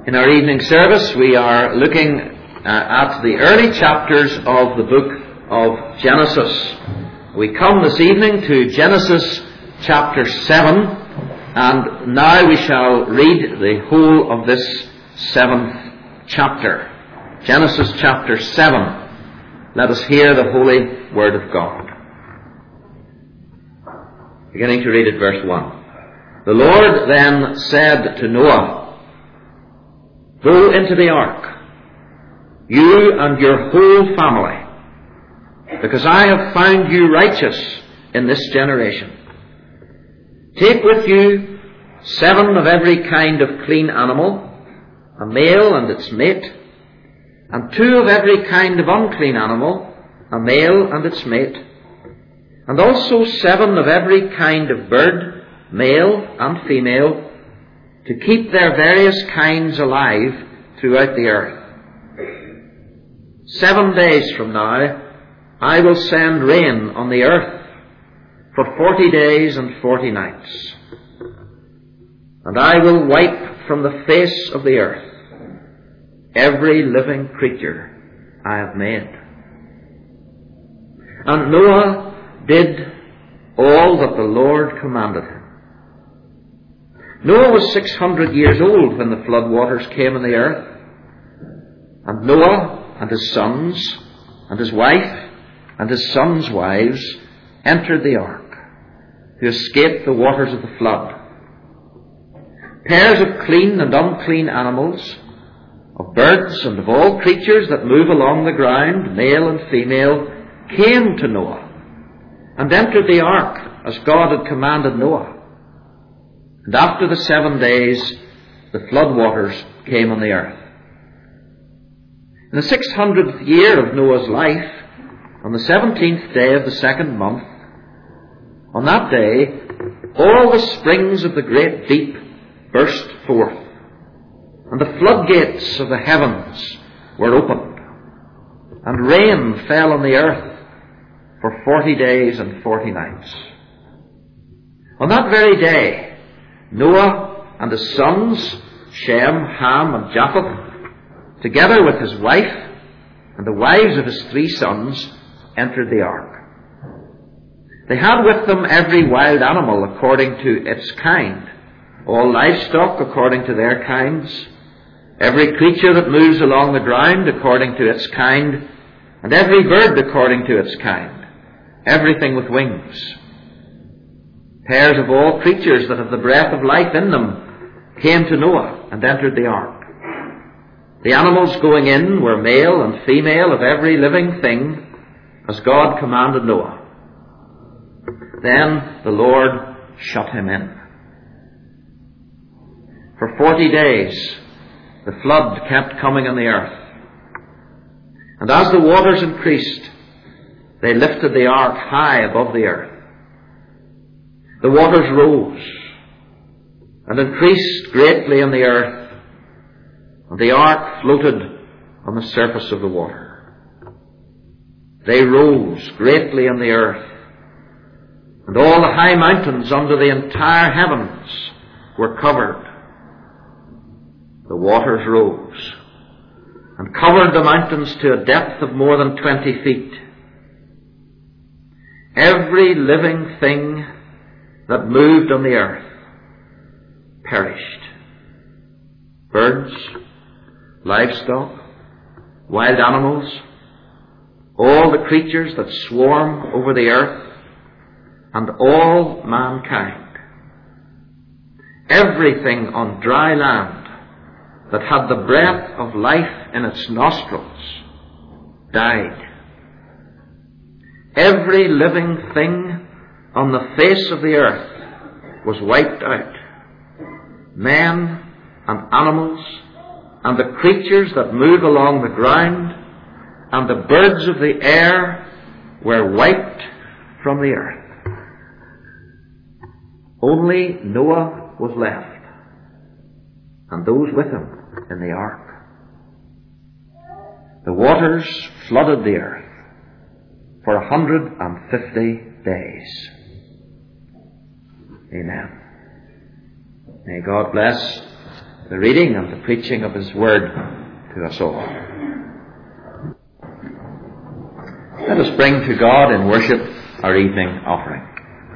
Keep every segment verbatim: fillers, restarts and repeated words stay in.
In our evening service, we are looking uh, at the early chapters of the book of Genesis. We come this evening to Genesis chapter seven, and now we shall read the whole of this seventh chapter. Genesis chapter seven. Let us hear the holy word of God. Beginning to read at verse one. The Lord then said to Noah, "Go into the ark, you and your whole family, because I have found you righteous in this generation. Take with you seven of every kind of clean animal, a male and its mate, and two of every kind of unclean animal, a male and its mate, and also seven of every kind of bird, male and female, to keep their various kinds alive throughout the earth. Seven days from now, I will send rain on the earth for forty days and forty nights. And I will wipe from the face of the earth every living creature I have made." And Noah did all that the Lord commanded him. Noah was six hundred years old when the flood waters came on the earth. And Noah and his sons and his wife and his sons' wives entered the ark to escape the waters of the flood. Pairs of clean and unclean animals, of birds and of all creatures that move along the ground, male and female, came to Noah and entered the ark as God had commanded Noah. And after the seven days, the flood waters came on the earth. In the six hundredth year of Noah's life, on the seventeenth day of the second month, on that day, all the springs of the great deep burst forth, and the floodgates of the heavens were opened, and rain fell on the earth for forty days and forty nights. On that very day, Noah and his sons, Shem, Ham, and Japheth, together with his wife and the wives of his three sons, entered the ark. They had with them every wild animal according to its kind, all livestock according to their kinds, every creature that moves along the ground according to its kind, and every bird according to its kind, everything with wings. Pairs of all creatures that have the breath of life in them came to Noah and entered the ark. The animals going in were male and female of every living thing, as God commanded Noah. Then the Lord shut him in. For forty days the flood kept coming on the earth. And as the waters increased, they lifted the ark high above the earth. The waters rose and increased greatly on the earth, and the ark floated on the surface of the water. They rose greatly on the earth, and all the high mountains under the entire heavens were covered. The waters rose and covered the mountains to a depth of more than twenty feet. Every living thing that moved on the earth perished. Birds, livestock, wild animals, all the creatures that swarm over the earth, and all mankind. Everything on dry land that had the breath of life in its nostrils died. Every living thing on the face of the earth was wiped out. Men and animals and the creatures that move along the ground and the birds of the air were wiped from the earth. Only Noah was left, and those with him in the ark. The waters flooded the earth for a hundred and fifty days. Amen. May God bless the reading and the preaching of His Word to us all. Let us bring to God in worship our evening offering.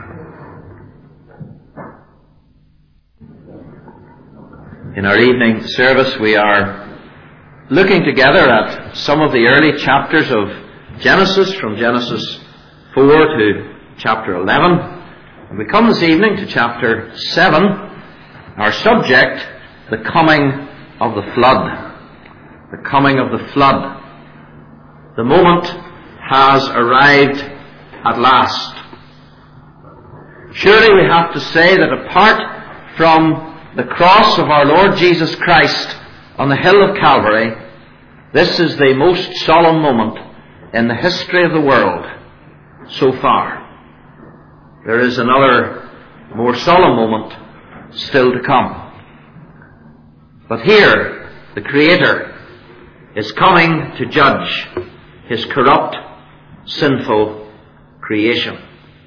In our evening service we are looking together at some of the early chapters of Genesis, from Genesis four to chapter eleven. And we come this evening to chapter seven, our subject, the coming of the flood. The coming of the flood. The moment has arrived at last. Surely we have to say that apart from the cross of our Lord Jesus Christ on the hill of Calvary, this is the most solemn moment in the history of the world so far. There is another more solemn moment still to come. But here, the Creator is coming to judge His corrupt, sinful creation.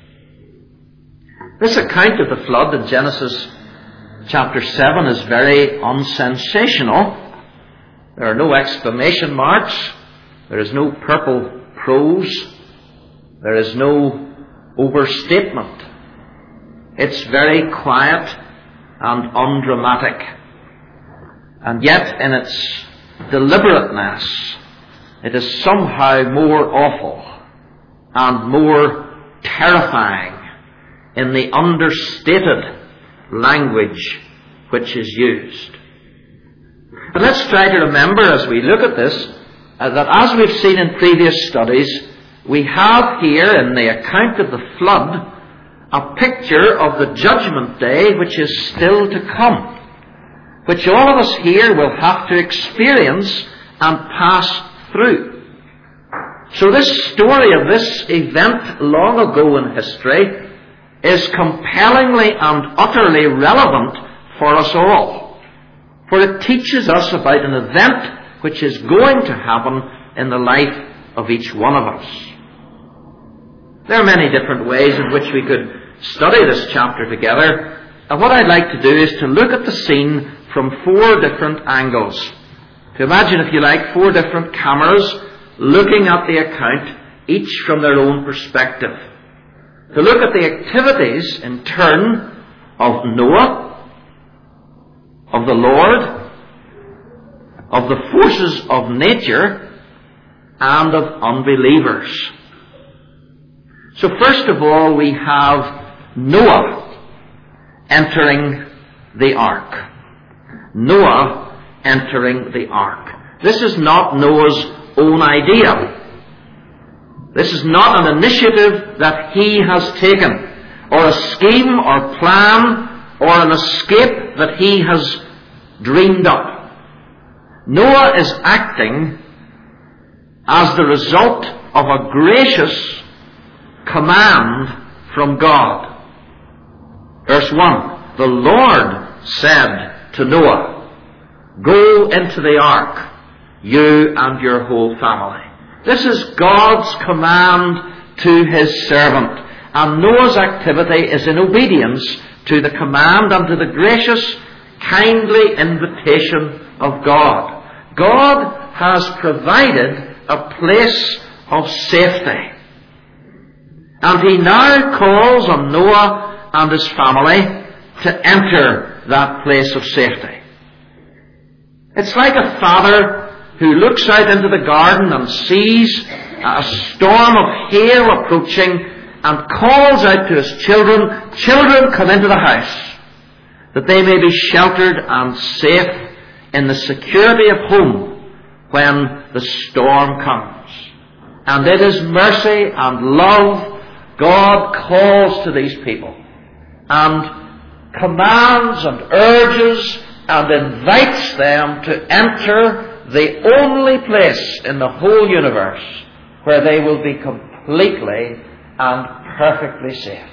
This account of the flood in Genesis chapter seven is very unsensational. There are no exclamation marks. There is no purple prose. There is no overstatement. It's very quiet and undramatic. And yet, in its deliberateness, it is somehow more awful and more terrifying in the understated language which is used. And let's try to remember as we look at this uh, that as we've seen in previous studies, we have here in the account of the flood a picture of the judgment day which is still to come, which all of us here will have to experience and pass through. So this story of this event long ago in history is compellingly and utterly relevant for us all. For it teaches us about an event which is going to happen in the life of each one of us. There are many different ways in which we could study this chapter together. And what I'd like to do is to look at the scene from four different angles. To imagine, if you like, four different cameras looking at the account, each from their own perspective. To look at the activities in turn of Noah, of the Lord, of the forces of nature, and of unbelievers. So first of all, we have Noah entering the ark. Noah entering the ark. This is not Noah's own idea. This is not an initiative that he has taken, or a scheme or plan, or an escape that he has dreamed up. Noah is acting as the result of a gracious command from God. Verse one, the Lord said to Noah, go into the ark, you and your whole family. This is God's command to His servant. And Noah's activity is in obedience to the command and to the gracious, kindly invitation of God. God has provided a place of safety. And He now calls on Noah and his family to enter that place of safety. It's like a father who looks out into the garden and sees a storm of hail approaching and calls out to his children, children, come into the house, that they may be sheltered and safe in the security of home when the storm comes. And it is mercy and love God calls to these people and commands and urges and invites them to enter the only place in the whole universe where they will be completely and perfectly safe.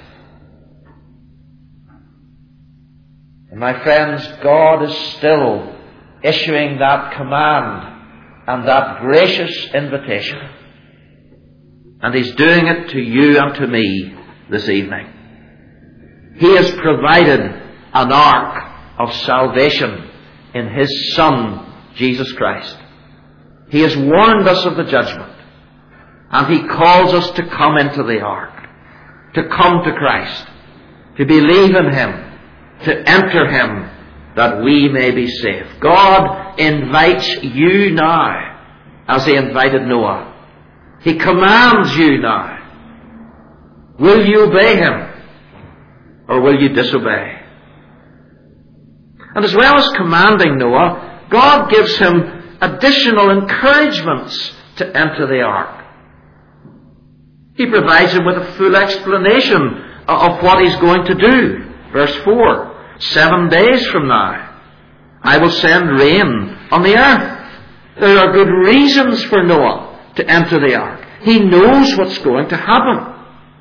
And my friends, God is still issuing that command and that gracious invitation. And He's doing it to you and to me this evening. He has provided an ark of salvation in His Son, Jesus Christ. He has warned us of the judgment. And He calls us to come into the ark, to come to Christ, to believe in Him, to enter Him, that we may be saved. God invites you now, as He invited Noah. He commands you now. Will you obey Him, or will you disobey? And as well as commanding Noah, God gives him additional encouragements to enter the ark. He provides him with a full explanation of what he's going to do. Verse four, seven days from now, I will send rain on the earth. There are good reasons for Noah to enter the ark. He knows what's going to happen.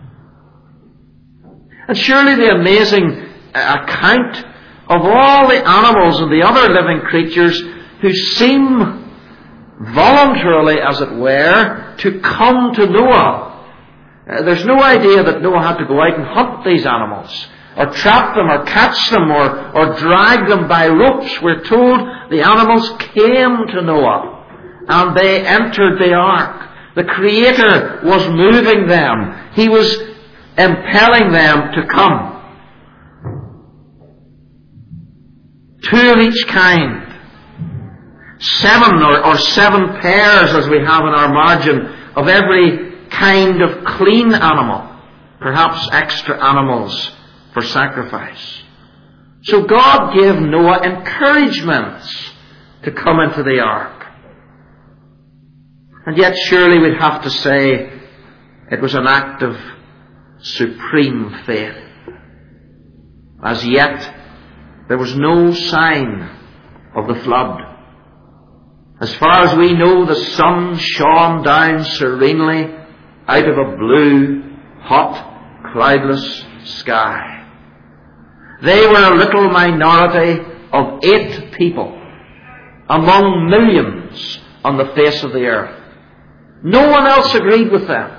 And surely the amazing account of all the animals and the other living creatures who seem voluntarily, as it were, to come to Noah. Uh, there's no idea that Noah had to go out and hunt these animals, or trap them, or catch them, or, or drag them by ropes. We're told the animals came to Noah, and they entered the ark. The Creator was moving them. He was impelling them to come. Two of each kind. Seven or, or seven pairs, as we have in our margin, of every kind of clean animal. Perhaps extra animals for sacrifice. So God gave Noah encouragements to come into the ark. And yet surely we'd have to say it was an act of supreme faith. As yet, there was no sign of the flood. As far as we know, the sun shone down serenely out of a blue, hot, cloudless sky. They were a little minority of eight people among millions on the face of the earth. No one else agreed with them.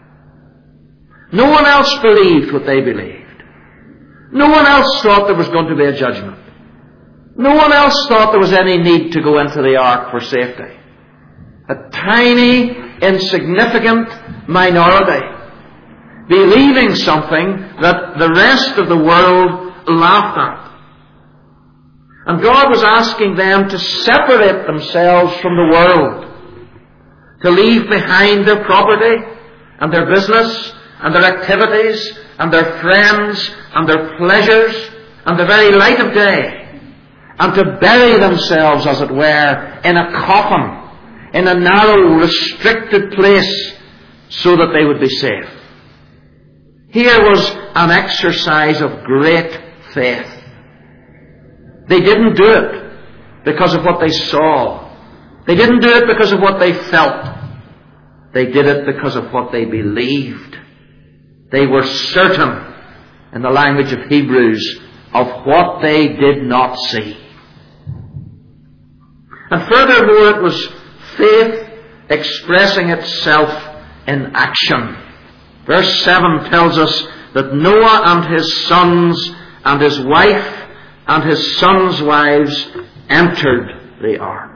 No one else believed what they believed. No one else thought there was going to be a judgment. No one else thought there was any need to go into the ark for safety. A tiny, insignificant minority believing something that the rest of the world laughed at. And God was asking them to separate themselves from the world, to leave behind their property and their business and their activities and their friends and their pleasures and the very light of day, and to bury themselves, as it were, in a coffin, in a narrow, restricted place, so that they would be safe. Here was an exercise of great faith. They didn't do it because of what they saw. They didn't do it because of what they felt. They did it because of what they believed. They were certain, in the language of Hebrews, of what they did not see. And furthermore, it was faith expressing itself in action. Verse seven tells us that Noah and his sons and his wife and his sons' wives entered the ark.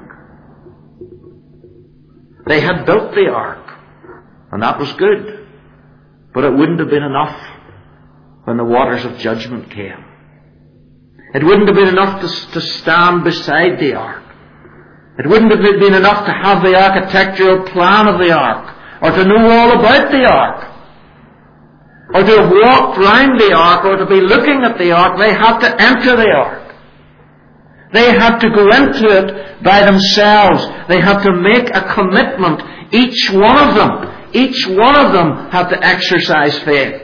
They had built the ark, and that was good. But it wouldn't have been enough when the waters of judgment came. It wouldn't have been enough to, to stand beside the ark. It wouldn't have been enough to have the architectural plan of the ark, or to know all about the ark, or to have walked round the ark, or to be looking at the ark. They had to enter the ark. They had to go into it by themselves. They had to make a commitment. Each one of them, each one of them had to exercise faith.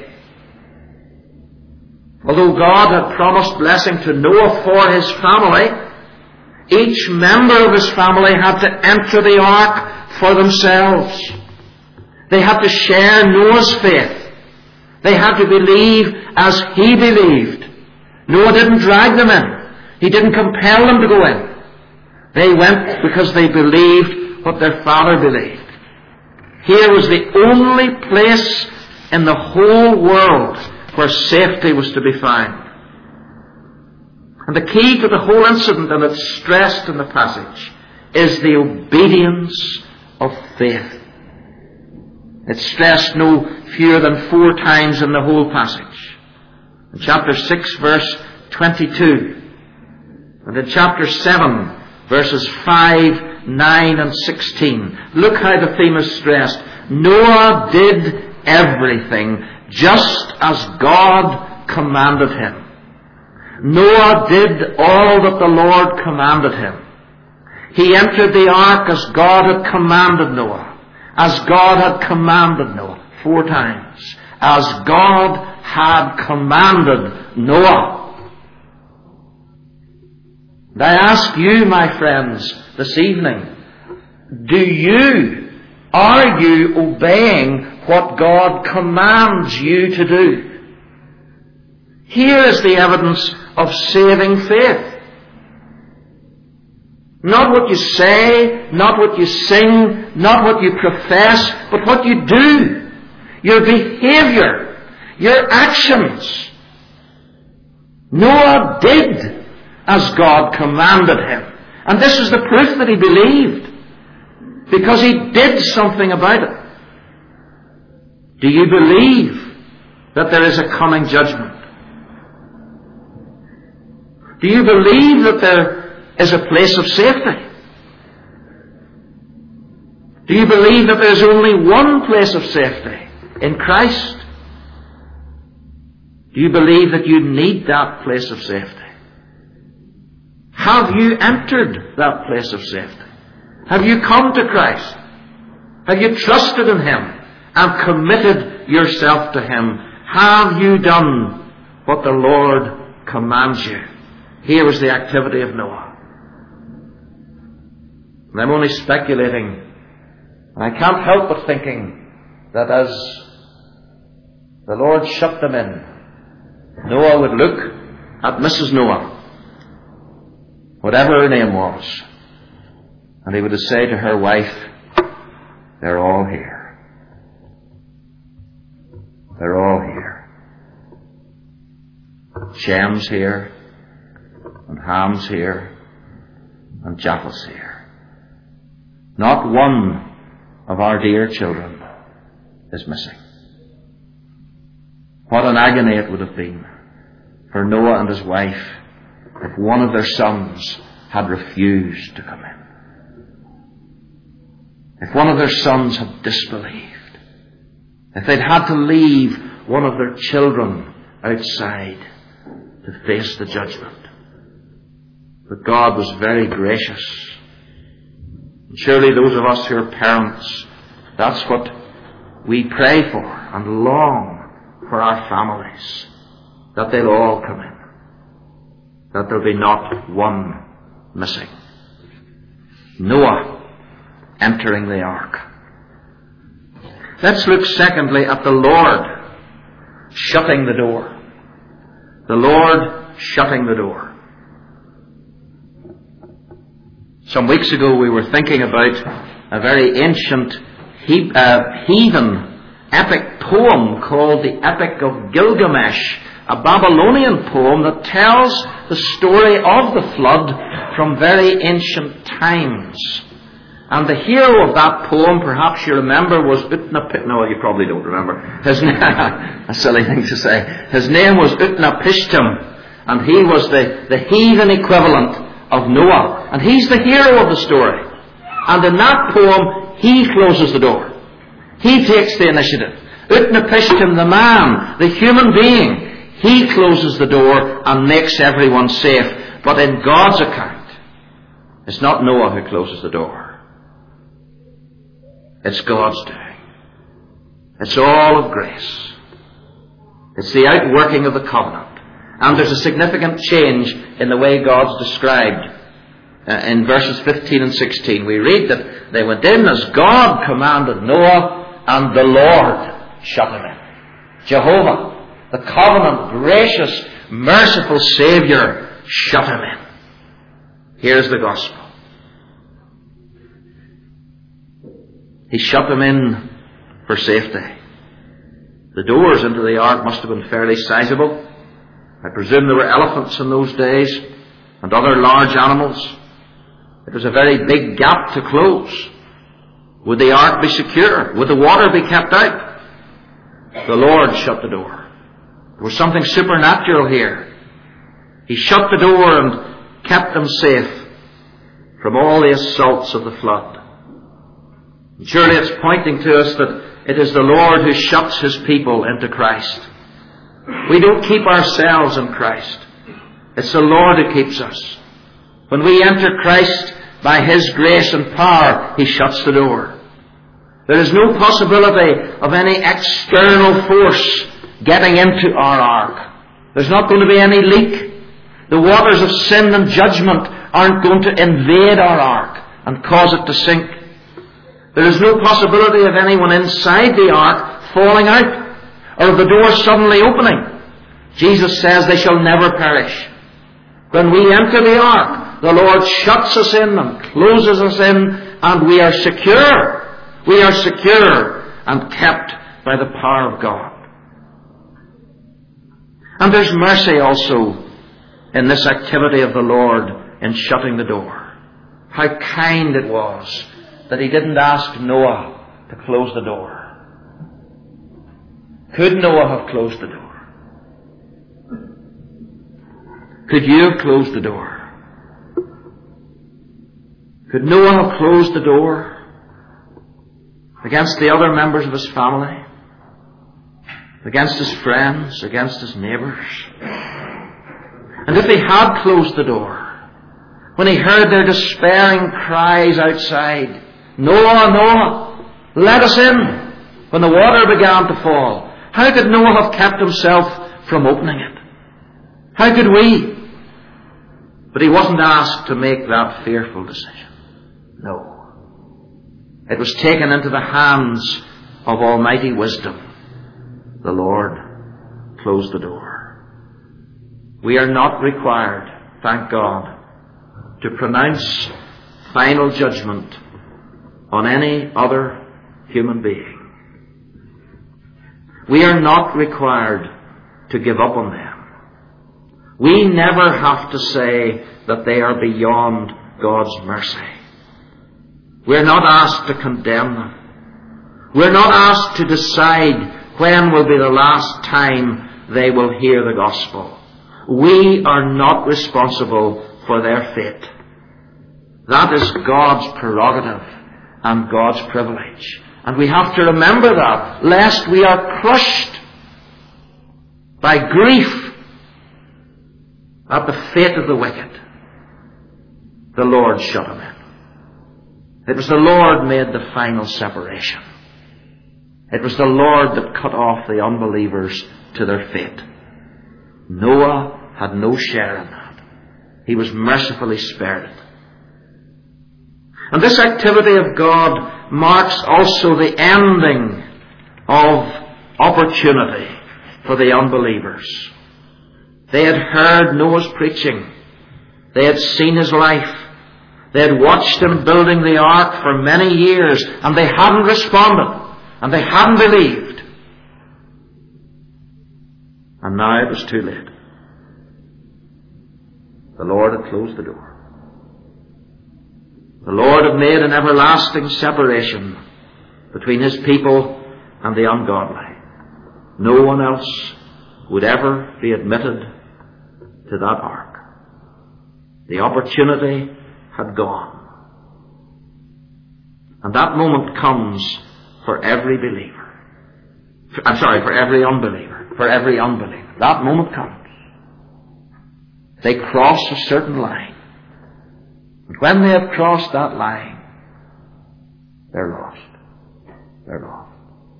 Although God had promised blessing to Noah for his family, each member of his family had to enter the ark for themselves. They had to share Noah's faith. They had to believe as he believed. Noah didn't drag them in. He didn't compel them to go in. They went because they believed what their father believed. Here was the only place in the whole world where safety was to be found. And the key to the whole incident, and it's stressed in the passage, is the obedience of faith. It's stressed no fewer than four times in the whole passage. In chapter six, verse twenty-two. And in chapter seven, verses five, nine and sixteen. Look how the theme is stressed. Noah did everything just as God commanded him. Noah did all that the Lord commanded him. He entered the ark as God had commanded Noah. As God had commanded Noah. Four times. As God had commanded Noah. And I ask you, my friends, this evening, do you, are you obeying what God commands you to do? Here is the evidence of saving faith. Not what you say, not what you sing, not what you profess, but what you do. Your behavior, your actions. Noah did as God commanded him. And this is the proof that he believed. Because he did something about it. Do you believe that there is a coming judgment? Do you believe that there is a place of safety? Do you believe that there is only one place of safety? In Christ? Do you believe that you need that place of safety? Have you entered that place of safety? Have you come to Christ? Have you trusted in Him and committed yourself to Him? Have you done what the Lord commands you? Here was the activity of Noah. And I'm only speculating. And I can't help but thinking that as the Lord shut them in, Noah would look at Missus Noah, whatever her name was, and he would say to her wife, they're all here. They're all here. Shem's here, and Ham's here, and Japheth's here. Not one of our dear children is missing. What an agony it would have been for Noah and his wife if one of their sons had refused to come in. If one of their sons had disbelieved. If they'd had to leave one of their children outside to face the judgment. But God was very gracious. And surely those of us who are parents, that's what we pray for and long for our families. That they'll all come in. That there'll be not one missing. Noah entering the ark. Let's look secondly at the Lord shutting the door. The Lord shutting the door. Some weeks ago we were thinking about a very ancient he- uh, heathen epic poem called the Epic of Gilgamesh, a Babylonian poem that tells the story of the flood from very ancient times. And the hero of that poem, perhaps you remember, was Utnapishtim. No, you probably don't remember. His name, a silly thing to say. His name was Utnapishtim, and he was the, the heathen equivalent of Noah. And he's the hero of the story. And in that poem, he closes the door. He takes the initiative. Utnapishtim, the man, the human being, he closes the door and makes everyone safe. But in God's account, it's not Noah who closes the door. It's God's doing. It's all of grace. It's the outworking of the covenant. And there's a significant change in the way God's described. Uh, in verses fifteen and sixteen, we read that they went in as God commanded Noah, and the Lord shut him in. Jehovah, the covenant, gracious, merciful Saviour, shut him in. Here's the gospel. He shut them in for safety. The doors into the ark must have been fairly sizable. I presume there were elephants in those days. and other large animals. It was a very big gap to close. Would the ark be secure? Would the water be kept out? The Lord shut the door. There was something supernatural here. He shut the door and kept them safe from all the assaults of the flood. And surely it's pointing to us that it is the Lord who shuts His people into Christ. We don't keep ourselves in Christ. It's the Lord who keeps us. When we enter Christ by His grace and power, He shuts the door. There is no possibility of any external force getting into our ark. There's not going to be any leak. The waters of sin and judgment aren't going to invade our ark and cause it to sink. There is no possibility of anyone inside the ark falling out or of the door suddenly opening. Jesus says they shall never perish. When we enter the ark, the Lord shuts us in and closes us in, and we are secure. We are secure and kept by the power of God. And there's mercy also in this activity of the Lord in shutting the door. How kind it was that He didn't ask Noah to close the door. Could Noah have closed the door? Could you have closed the door? Could Noah have closed the door against the other members of his family? Against his friends? Against his neighbours? And if he had closed the door, when he heard their despairing cries outside, Noah, Noah, let us in, when the water began to fall, how could Noah have kept himself from opening it? How could we? But he wasn't asked to make that fearful decision. No. It was taken into the hands of almighty wisdom. The Lord closed the door. We are not required, thank God, to pronounce final judgment on any other human being. We are not required to give up on them. We never have to say that they are beyond God's mercy. We're not asked to condemn them. We're not asked to decide when will be the last time they will hear the gospel. We are not responsible for their fate. That is God's prerogative and God's privilege. And we have to remember that, lest we are crushed by grief at the fate of the wicked. The Lord shut him in. It was the Lord made the final separation. It was the Lord that cut off the unbelievers to their fate. Noah had no share in that. He was mercifully spared it. And this activity of God marks also the ending of opportunity for the unbelievers. They had heard Noah's preaching. They had seen his life. They had watched him building the ark for many years, and they hadn't responded, and they hadn't believed. And now it was too late. The Lord had closed the door. The Lord had made an everlasting separation between His people and the ungodly. No one else would ever be admitted to that ark. The opportunity had gone. And that moment comes for every believer. I'm sorry, for every unbeliever. For every unbeliever. That moment comes. They cross a certain line. And when they have crossed that line, they're lost. They're lost.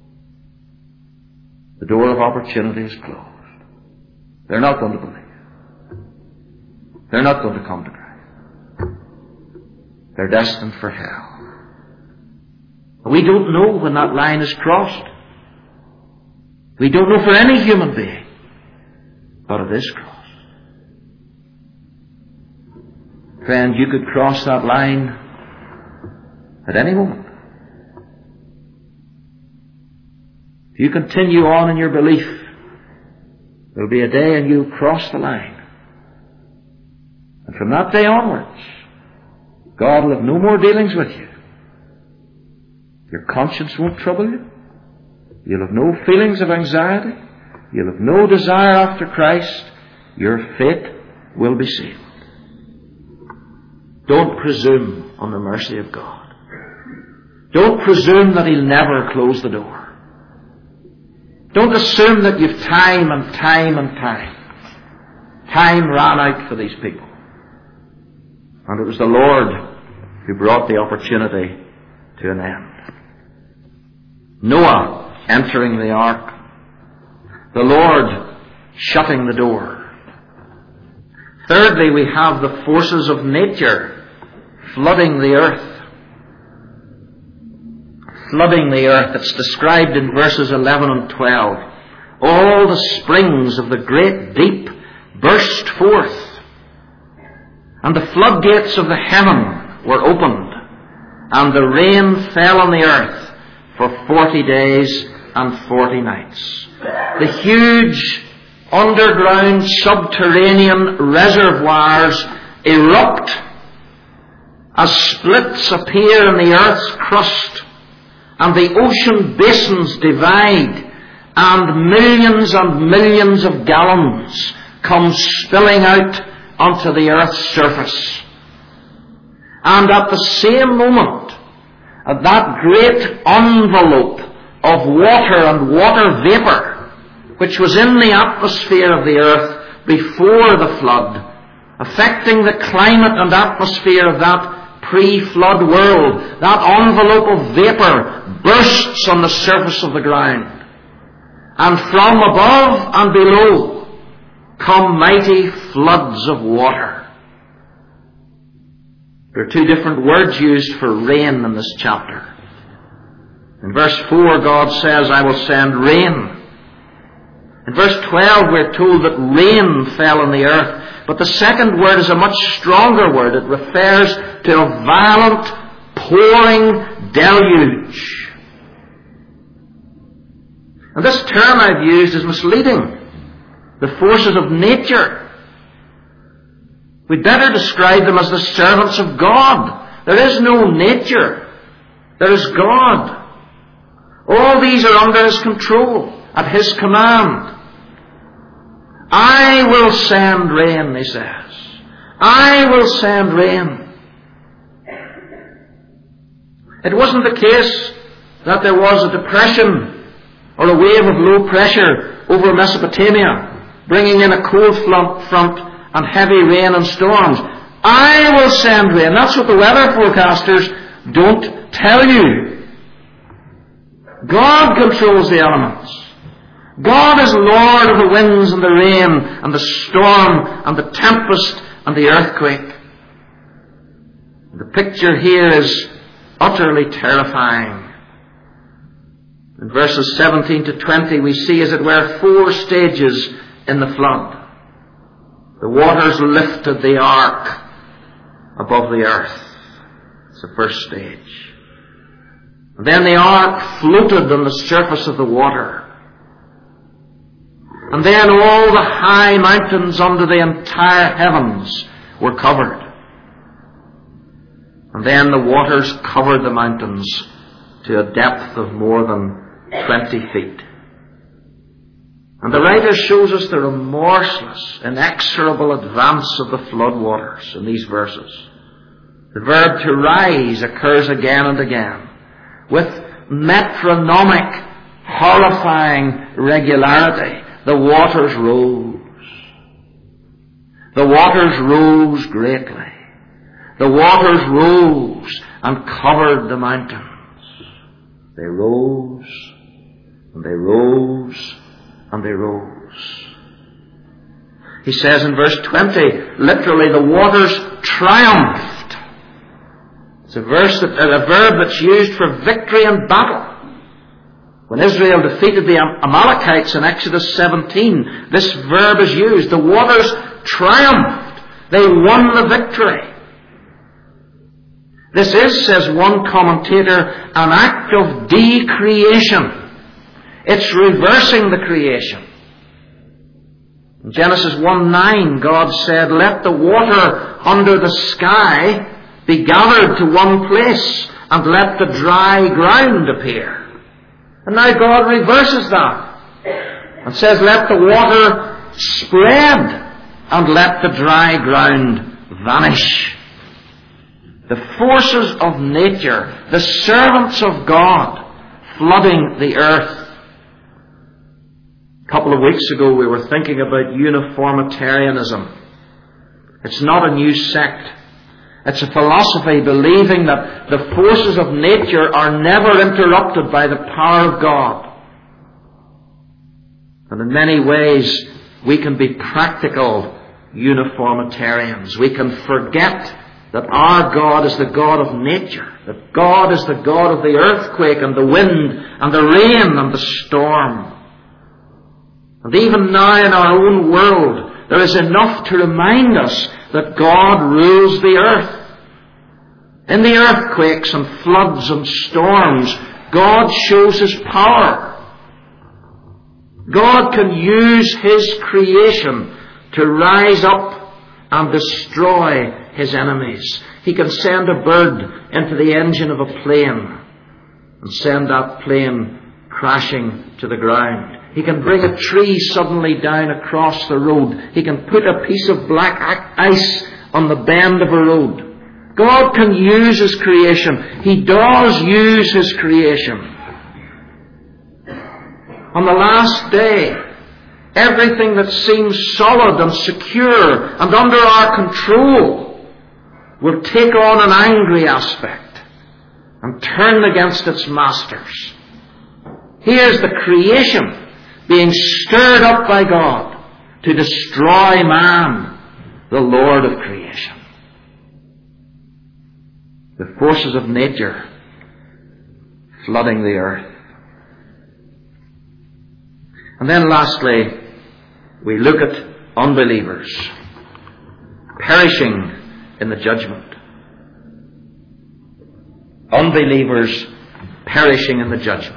The door of opportunity is closed. They're not going to believe. They're not going to come to Christ. They're destined for hell. We don't know when that line is crossed. We don't know for any human being. But it is crossed. Friend, you could cross that line at any moment. If you continue on in your belief, there'll be a day and you'll cross the line. And from that day onwards, God will have no more dealings with you. Your conscience won't trouble you. You'll have no feelings of anxiety. You'll have no desire after Christ. Your fate will be sealed. Don't presume on the mercy of God. Don't presume that He'll never close the door. Don't assume that you've time and time and time. Time ran out for these people. And it was the Lord who brought the opportunity to an end. Noah entering the ark. The Lord shutting the door. Thirdly, we have the forces of nature flooding the earth. Flooding the earth. It's described in verses eleven and twelve. All the springs of the great deep burst forth, and the floodgates of the heaven were opened, and the rain fell on the earth for forty days and forty nights. The huge underground subterranean reservoirs erupt as splits appear in the earth's crust, and the ocean basins divide, and millions and millions of gallons come spilling out onto the earth's surface. And at the same moment, at that great envelope of water and water vapour, which was in the atmosphere of the earth before the flood, affecting the climate and atmosphere of that pre-flood world, that envelope of vapour bursts on the surface of the ground. And from above and below come mighty floods of water. There are two different words used for rain in this chapter. In verse four, God says, I will send rain. In verse twelve, we're told that rain fell on the earth. But the second word is a much stronger word. It refers to a violent, pouring deluge. And this term I've used is misleading. The forces of nature. We'd better describe them as the servants of God. There is no nature. There is God. All these are under His control, at His command. I will send rain, He says. I will send rain. It wasn't the case that there was a depression or a wave of low pressure over Mesopotamia, bringing in a cold front and heavy rain and storms. I will send rain. That's what the weather forecasters don't tell you. God controls the elements. God is Lord of the winds and the rain and the storm and the tempest and the earthquake. The picture here is utterly terrifying. In verses seventeen to twenty, we see, as it were, four stages in the flood. The waters lifted the ark above the earth. It's the first stage. And then the ark floated on the surface of the water. And then all the high mountains under the entire heavens were covered. And then the waters covered the mountains to a depth of more than twenty feet. And the writer shows us the remorseless, inexorable advance of the flood waters in these verses. The verb to rise occurs again and again with metronomic, horrifying regularity. The waters rose. The waters rose greatly. The waters rose and covered the mountains. They rose, and they rose, and they rose. He says in verse twenty, literally, the waters triumphed. It's a verse that, a verb that's used for victory in battle. When Israel defeated the Amalekites in Exodus seventeen, this verb is used. The waters triumphed. They won the victory. This is, says one commentator, an act of decreation. It's reversing the creation. In Genesis one nine, God said, "Let the water under the sky be gathered to one place, and let the dry ground appear." And now God reverses that and says, "Let the water spread, and let the dry ground vanish." The forces of nature, the servants of God, flooding the earth. A couple of weeks ago we were thinking about uniformitarianism. It's not a new sect. It's a philosophy believing that the forces of nature are never interrupted by the power of God. And in many ways we can be practical uniformitarians. We can forget that our God is the God of nature, that God is the God of the earthquake and the wind and the rain and the storm. And even now in our own world, there is enough to remind us that God rules the earth. In the earthquakes and floods and storms, God shows His power. God can use His creation to rise up and destroy His enemies. He can send a bird into the engine of a plane and send that plane crashing to the ground. He can bring a tree suddenly down across the road. He can put a piece of black ice on the bend of a road. God can use His creation. He does use His creation. On the last day, everything that seems solid and secure and under our control will take on an angry aspect and turn against its masters. Here's the creation being stirred up by God to destroy man, the Lord of creation. The forces of nature flooding the earth. And then lastly, we look at unbelievers perishing in the judgment. Unbelievers perishing in the judgment.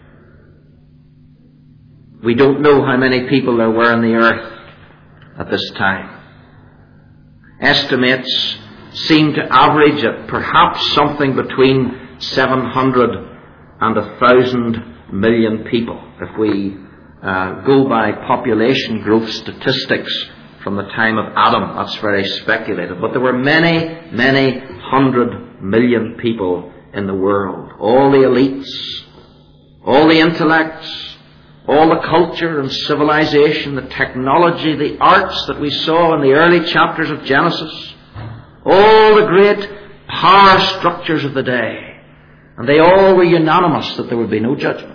We don't know how many people there were on the earth at this time. Estimates seem to average at perhaps something between seven hundred and a thousand million people, if we uh, go by population growth statistics from the time of Adam. That's very speculative. But there were many, many hundred million people in the world. All the elites, all the intellects, all the culture and civilization, the technology, the arts that we saw in the early chapters of Genesis, all the great power structures of the day. And they all were unanimous that there would be no judgment.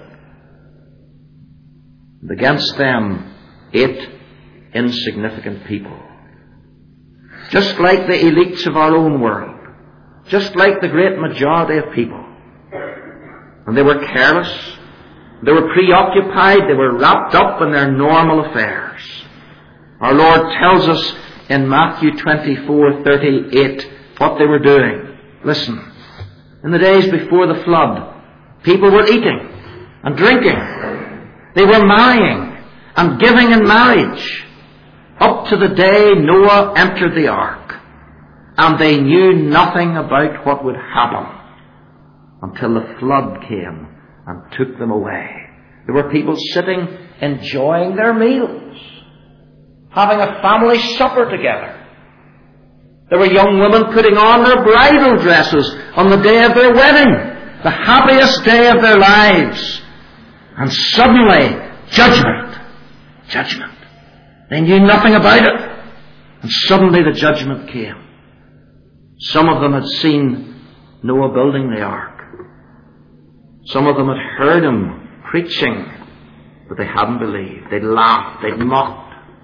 And against them, eight insignificant people. Just like the elites of our own world. Just like the great majority of people. And they were careless. They were preoccupied. They were wrapped up in their normal affairs. Our Lord tells us in Matthew twenty-four thirty-eight what they were doing. Listen. In the days before the flood, people were eating and drinking. They were marrying and giving in marriage up to the day Noah entered the ark. And they knew nothing about what would happen until the flood came and took them away. There were people sitting, enjoying their meals, having a family supper together. There were young women putting on their bridal dresses on the day of their wedding, the happiest day of their lives. And suddenly, judgment. Judgment. They knew nothing about it. And suddenly the judgment came. Some of them had seen Noah building the ark. Some of them had heard him preaching, but they hadn't believed. They'd laughed. They'd mocked.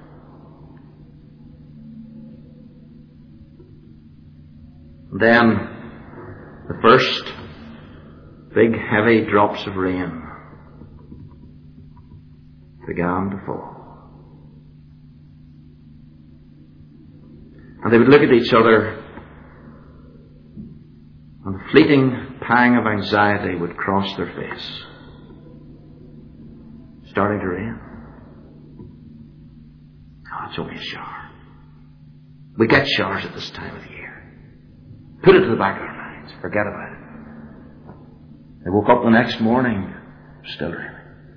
Then the first big heavy drops of rain began to fall. And they would look at each other, and a fleeting pang of anxiety would cross their face. Starting to rain. it's only a shower. We get showers at this time of the year. Put it to the back of our minds. Forget about it. They woke up the next morning, still raining.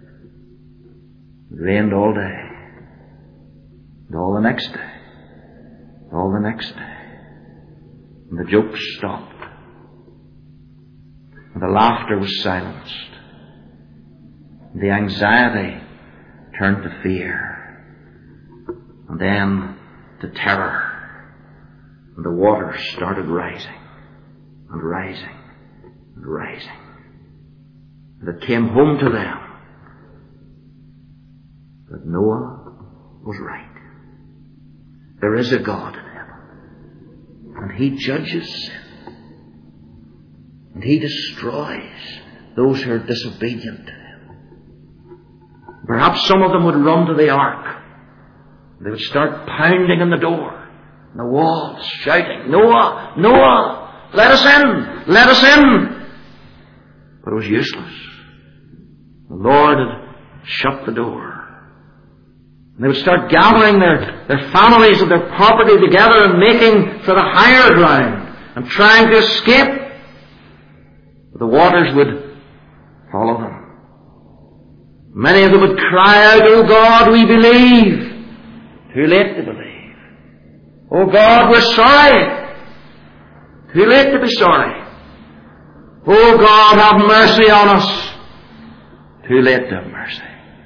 It rained all day. And all the next day. All the next day. And the jokes stopped. And the laughter was silenced. And the anxiety turned to fear. And then to terror. And the water started rising. And rising. And rising. And it came home to them that Noah was right. There is a God in heaven. And He judges sin. And He destroys those who are disobedient to Him. Perhaps some of them would run to the ark. They would start pounding on the door, on the walls, shouting, Noah, Noah, let us in, let us in. But it was useless. The Lord had shut the door. And they would start gathering their, their families and their property together and making for the higher ground and trying to escape. But the waters would follow them. Many of them would cry out, "Oh God, we believe." Too late to believe. "Oh God, we're sorry." Too late to be sorry. "Oh God, have mercy on us." Too late to have mercy.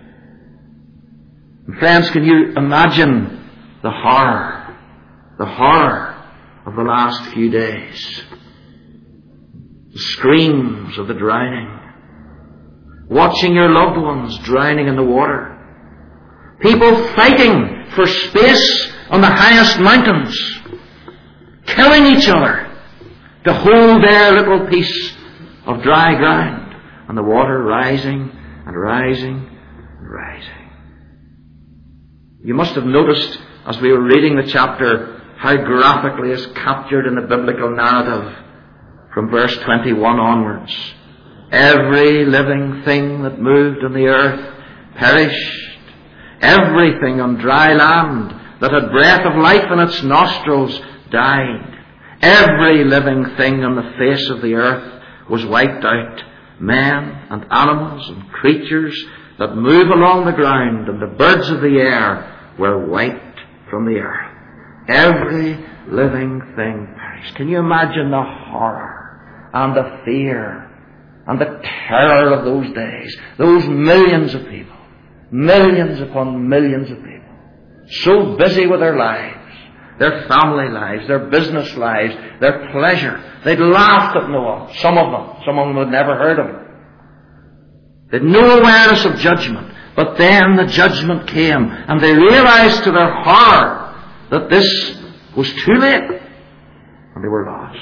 And friends, can you imagine the horror, the horror of the last few days? The screams of the drowning. Watching your loved ones drowning in the water. People fighting for space on the highest mountains. Killing each other to hold their little piece of dry ground. And the water rising and rising and rising. You must have noticed as we were reading the chapter how graphically is captured in the biblical narrative from verse twenty-one onwards. Every living thing that moved on the earth perished. Everything on dry land that had breath of life in its nostrils died. Every living thing on the face of the earth was wiped out. Men and animals and creatures that move along the ground and the birds of the air were wiped from the earth. Every living thing perished. Can you imagine the horror and the fear and the terror of those days? Those millions of people, millions upon millions of people, so busy with their lives, their family lives, their business lives, their pleasure. They'd laughed at Noah, some of them. Some of them had never heard of him. They had no awareness of judgment. But then the judgment came, and they realized to their horror that this was too late, and they were lost.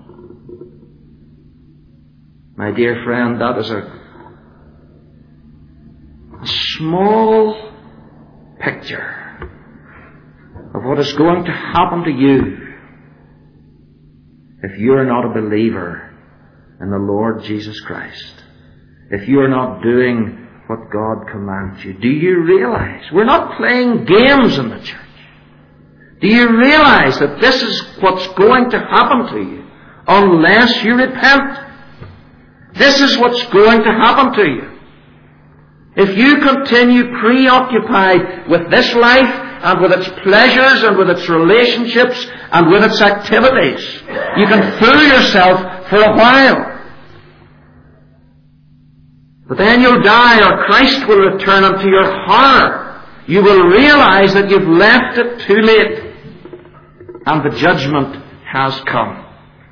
My dear friend, that is a, a small picture of what is going to happen to you if you are not a believer in the Lord Jesus Christ. If you are not doing what God commands you. Do you realize? We're not playing games in the church. Do you realize that this is what's going to happen to you unless you repent? This is what's going to happen to you. If you continue preoccupied with this life and with its pleasures and with its relationships and with its activities, you can fool yourself for a while. But then you'll die, or Christ will return unto your horror. You will realize that you've left it too late, and the judgment has come.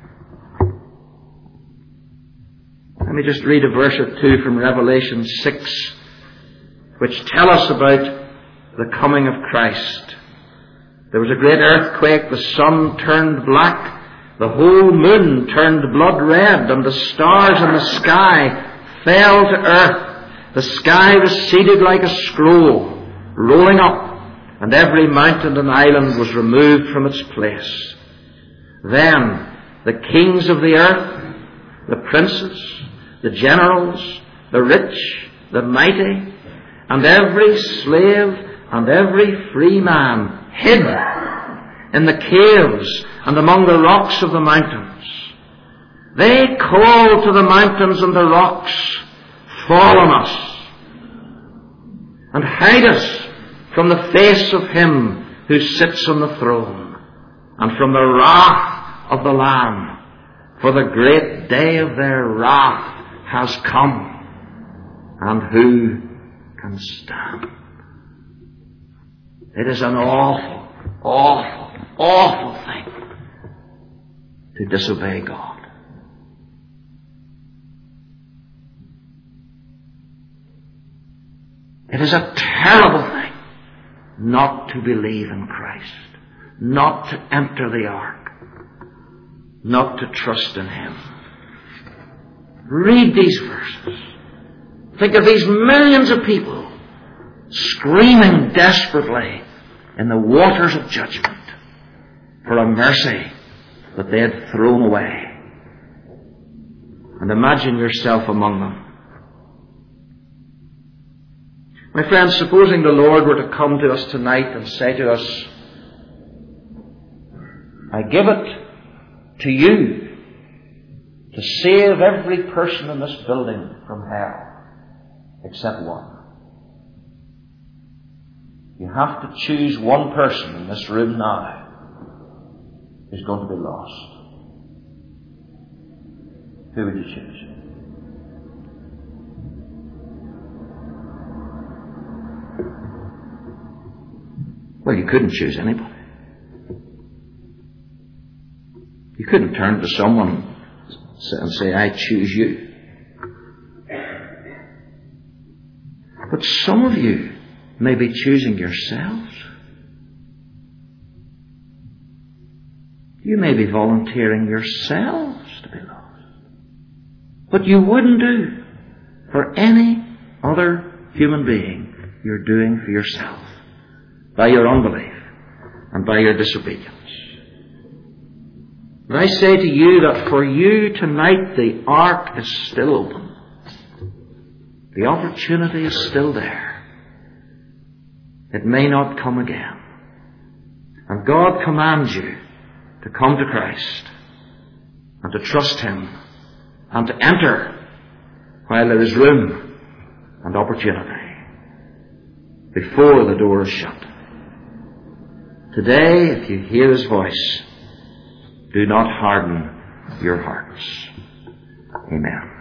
Let me just read a verse or two from Revelation six, which tell us about the coming of Christ. There was a great earthquake, the sun turned black, the whole moon turned blood red, and the stars in the sky fell to earth. The sky was seated like a scroll, rolling up, and every mountain and island was removed from its place. Then the kings of the earth, the princes, the generals, the rich, the mighty, and every slave and every free man hid in the caves and among the rocks of the mountains. They call to the mountains and the rocks, fall on us, and hide us from the face of him who sits on the throne, and from the wrath of the Lamb. For the great day of their wrath has come, and who can stand? It is an awful, awful, awful thing to disobey God. It is a terrible thing not to believe in Christ, not to enter the ark, not to trust in him. Read these verses. Think of these millions of people screaming desperately in the waters of judgment for a mercy that they had thrown away. And imagine yourself among them. My friends, supposing the Lord were to come to us tonight and say to us, I give it to you to save every person in this building from hell, except one. You have to choose one person in this room now who's going to be lost. Who would you choose? Well, you couldn't choose anybody. You couldn't turn to someone and say, I choose you. But some of you may be choosing yourselves. You may be volunteering yourselves to be lost. But you wouldn't do for any other human being. You're doing for yourself by your unbelief and by your disobedience. And I say to you that for you tonight the ark is still open. The opportunity is still there. It may not come again. And God commands you to come to Christ and to trust him and to enter while there is room and opportunity before the door is shut. Today, if you hear his voice, do not harden your hearts. Amen.